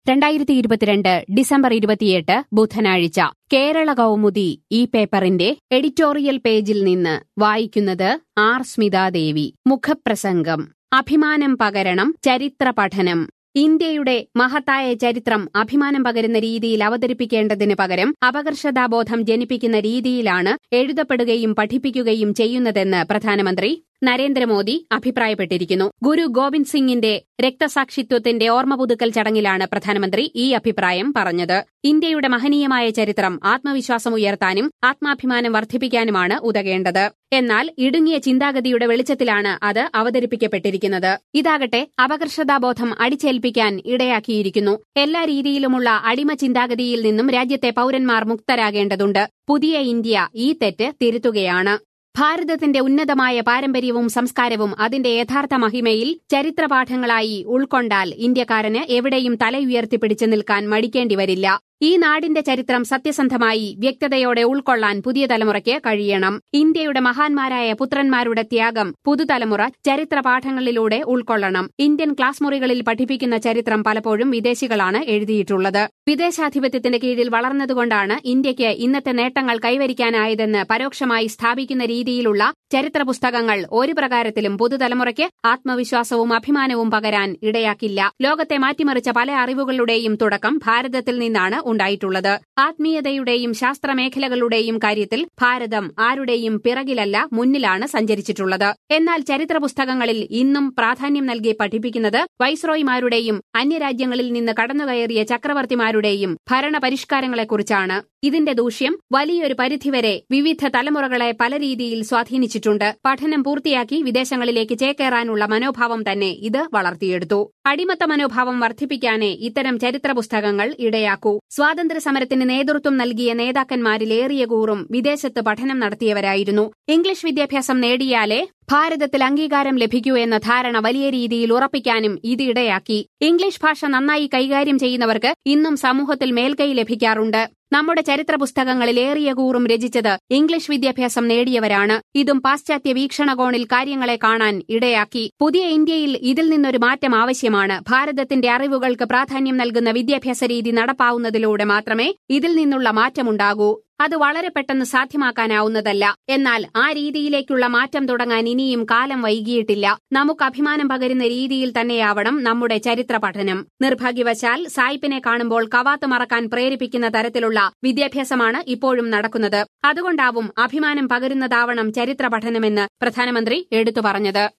2022 December 28 ബുധനാഴ്ച കേരള കൗമുദി ഈ പേപ്പറിന്റെ എഡിറ്റോറിയൽ പേജിൽ നിന്ന് വായിക്കുന്നത് ആർ സ്മിതാദേവി. മുഖപ്രസംഗം. അഭിമാനം പകരണം ചരിത്ര പഠനം. ഇന്ത്യയുടെ മഹത്തായ ചരിത്രം അഭിമാനം പകരുന്ന രീതിയിൽ അവതരിപ്പിക്കേണ്ടതിന് പകരം അപകർഷതാബോധം ജനിപ്പിക്കുന്ന രീതിയിലാണ് എഴുതപ്പെടുകയും പഠിപ്പിക്കുകയും ചെയ്യുന്നതെന്ന് പ്രധാനമന്ത്രി നരേന്ദ്രമോദി അഭിപ്രായപ്പെട്ടിരിക്കുന്നു. ഗുരു ഗോവിന്ദ് സിംഗിന്റെ രക്തസാക്ഷിത്വത്തിന്റെ ഓർമ്മ പുതുക്കൽ ചടങ്ങിലാണ് പ്രധാനമന്ത്രി ഈ അഭിപ്രായം പറഞ്ഞത്. ഇന്ത്യയുടെ മഹനീയമായ ചരിത്രം ആത്മവിശ്വാസം ഉയർത്താനും ആത്മാഭിമാനം വർദ്ധിപ്പിക്കാനുമാണ് ഉതകേണ്ടത്. എന്നാൽ ഇടുങ്ങിയ ചിന്താഗതിയുടെ വെളിച്ചത്തിലാണ് അത് അവതരിപ്പിക്കപ്പെട്ടിരിക്കുന്നത്. ഇതാകട്ടെ അപകർഷതാബോധം അടിച്ചേൽപ്പിക്കാൻ ഇടയാക്കിയിരിക്കുന്നു. എല്ലാ രീതിയിലുമുള്ള അടിമ ചിന്താഗതിയിൽ നിന്നും രാജ്യത്തെ പൌരന്മാർ മുക്തരാകേണ്ടതുണ്ട്. പുതിയ ഇന്ത്യ ഈ തെറ്റ് തിരുത്തുകയാണ്. ഭാരതത്തിന്റെ ഉന്നതമായ പാരമ്പര്യവും സംസ്കാരവും അതിന്റെ യഥാർത്ഥ മഹിമയിൽ ചരിത്രപാഠങ്ങളായി ഉൾക്കൊണ്ടാൽ ഇന്ത്യക്കാരന് എവിടെയും തലയുയർത്തിപ്പിടിച്ചു നിൽക്കാൻ മടിക്കേണ്ടി വരില്ല. ഈ നാടിന്റെ ചരിത്രം സത്യസന്ധമായി വ്യക്തതയോടെ ഉൾക്കൊള്ളാൻ പുതിയ തലമുറയ്ക്ക് കഴിയണം. ഇന്ത്യയുടെ മഹാന്മാരായ പുത്രന്മാരുടെ ത്യാഗം പുതുതലമുറ ചരിത്രപാഠങ്ങളിലൂടെ ഉൾക്കൊള്ളണം. ഇന്ത്യൻ ക്ലാസ് മുറികളിൽ പഠിപ്പിക്കുന്ന ചരിത്രം പലപ്പോഴും വിദേശികളാണ് എഴുതിയിട്ടുള്ളത്. വിദേശാധിപത്യത്തിന്റെ കീഴിൽ വളർന്നതുകൊണ്ടാണ് ഇന്ത്യയ്ക്ക് ഇന്നത്തെ നേട്ടങ്ങൾ കൈവരിക്കാനായതെന്ന് പരോക്ഷമായി സ്ഥാപിക്കുന്ന രീതിയിലുള്ള ചരിത്ര പുസ്തകങ്ങൾ ഒരു പ്രകാരത്തിലും പുതുതലമുറയ്ക്ക് ആത്മവിശ്വാസവും അഭിമാനവും പകരാൻ ഇടയാക്കില്ല. ലോകത്തെ മാറ്റിമറിച്ച പല അറിവുകളുടെയും തുടക്കം ഭാരതത്തിൽ നിന്നാണ് ഉണ്ടായിട്ടുള്ളത്. ആത്മീയതയുടെയും ശാസ്ത്രമേഖലകളുടെയും കാര്യത്തിൽ ഭാരതം ആരുടെയും പിറകിലല്ല, മുന്നിലാണ് സഞ്ചരിച്ചിട്ടുള്ളത്. എന്നാൽ ചരിത്ര പുസ്തകങ്ങളിൽ ഇന്നും പ്രാധാന്യം നൽകി പഠിപ്പിക്കുന്നത് വൈസ്രോയിമാരുടെയും അന്യരാജ്യങ്ങളിൽ നിന്ന് കടന്നുകയറിയ ചക്രവർത്തിമാരുടെയും ഭരണപരിഷ്കാരങ്ങളെക്കുറിച്ചാണ്. ഇതിന്റെ ദൂഷ്യം വലിയൊരു പരിധിവരെ വിവിധ തലമുറകളെ പല രീതിയിൽ സ്വാധീനിച്ചിട്ടുണ്ട്. പഠനം പൂർത്തിയാക്കി വിദേശങ്ങളിലേക്ക് ചേക്കേറാനുള്ള മനോഭാവം തന്നെ ഇത് വളർത്തിയെടുത്തു. അടിമത്ത മനോഭാവം വർദ്ധിപ്പിക്കാനേ ഇത്തരം ചരിത്ര പുസ്തകങ്ങൾ ഇടയാക്കൂ. സ്വാതന്ത്ര്യസമരത്തിന് നേതൃത്വം നൽകിയ നേതാക്കന്മാരിലേറിയ കൂറും വിദേശത്ത് പഠനം നടത്തിയവരായിരുന്നു. ഇംഗ്ലീഷ് വിദ്യാഭ്യാസം നേടിയാലേ ഭാരതത്തിൽ അംഗീകാരം ലഭിക്കൂ എന്ന ധാരണ വലിയ രീതിയിൽ ഉറപ്പിക്കാനും ഇത് ഇടയാക്കി. ഇംഗ്ലീഷ് ഭാഷ നന്നായി കൈകാര്യം ചെയ്യുന്നവർക്ക് ഇന്നും സമൂഹത്തിൽ മേൽക്കൈ ലഭിക്കാറുണ്ട്. നമ്മുടെ ചരിത്ര പുസ്തകങ്ങളിൽ ഏറിയ കൂറും രചിച്ചത് ഇംഗ്ലീഷ് വിദ്യാഭ്യാസം നേടിയവരാണ്. ഇതും പാശ്ചാത്യ വീക്ഷണകോണിൽ കാര്യങ്ങളെ കാണാൻ ഇടയാക്കി. പുതിയ ഇന്ത്യയിൽ ഇതിൽ നിന്നൊരു മാറ്റം ആവശ്യമാണ്. ഭാരതത്തിന്റെ അറിവുകൾക്ക് പ്രാധാന്യം നൽകുന്ന വിദ്യാഭ്യാസ രീതി നടപ്പാവുന്നതിലൂടെ മാത്രമേ ഇതിൽ നിന്നുള്ള മാറ്റമുണ്ടാകൂ. അത് വളരെ പെട്ടെന്ന് സാധ്യമാക്കാനാവുന്നതല്ല. എന്നാൽ ആ രീതിയിലേക്കുള്ള മാറ്റം തുടങ്ങാൻ ഇനിയും കാലം വൈകിയിട്ടില്ല. നമുക്ക് അഭിമാനം പകരുന്ന രീതിയിൽ തന്നെയാവണം നമ്മുടെ ചരിത്ര പഠനം. നിർഭാഗ്യവശാൽ സായിപ്പിനെ കാണുമ്പോൾ കവാത്ത് മറക്കാൻ പ്രേരിപ്പിക്കുന്ന തരത്തിലുള്ള വിദ്യാഭ്യാസമാണ് ഇപ്പോഴും നടക്കുന്നത്. അതുകൊണ്ടാവും അഭിമാനം പകരുന്നതാവണം ചരിത്ര പഠനമെന്ന് പ്രധാനമന്ത്രി എടുത്തു പറഞ്ഞത്.